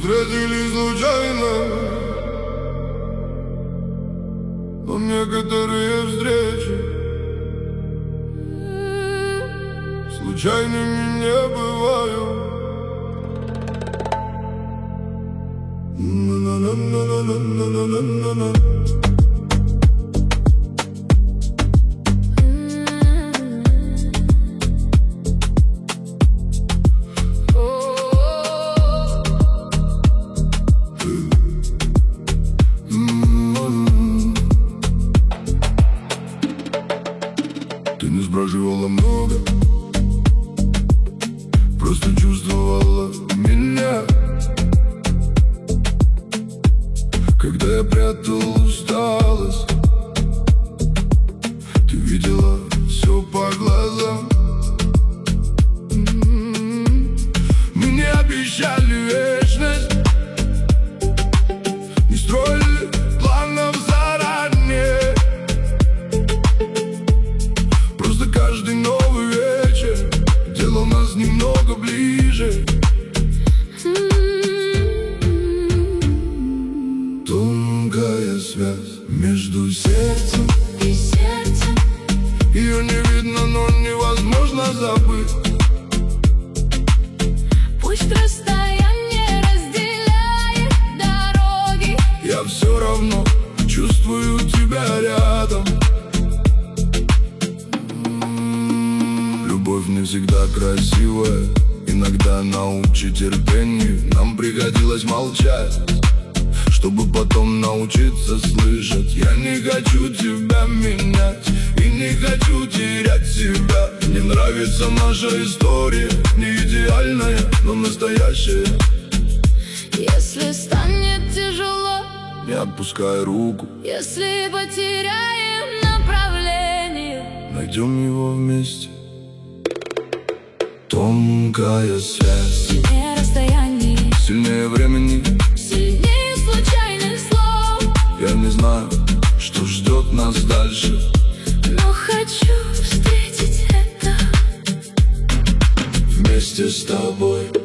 встретились случайно, но некоторые встречи случайными не бывают. Ты не спрашивала много, просто чувствовала меня. Когда я прятал усталость, ты видела все по глазам. Мы не обещали вечность, не строили планов заранее. Просто каждый новый вечер делал нас немного ближе. Тонкая связь между сердцем и сердцем, ее не видно, но невозможно забыть. пусть расстояние разделяет дороги, Я все равно чувствую тебя рядом. Любовь не всегда красивая, иногда научи терпению. Нам пригодилось молчать, чтобы потом научиться слышать. Я не хочу тебя менять и не хочу терять себя. Мне нравится наша история, не идеальная, но настоящая. если станет тяжело, Не отпускай руку, если потеряем направление, найдем его вместе. Тонкая связь, сильнее расстояний, сильнее времени. сильнее случайных слов. Я не знаю, что ждет нас дальше, Но хочу встретить это вместе с тобой.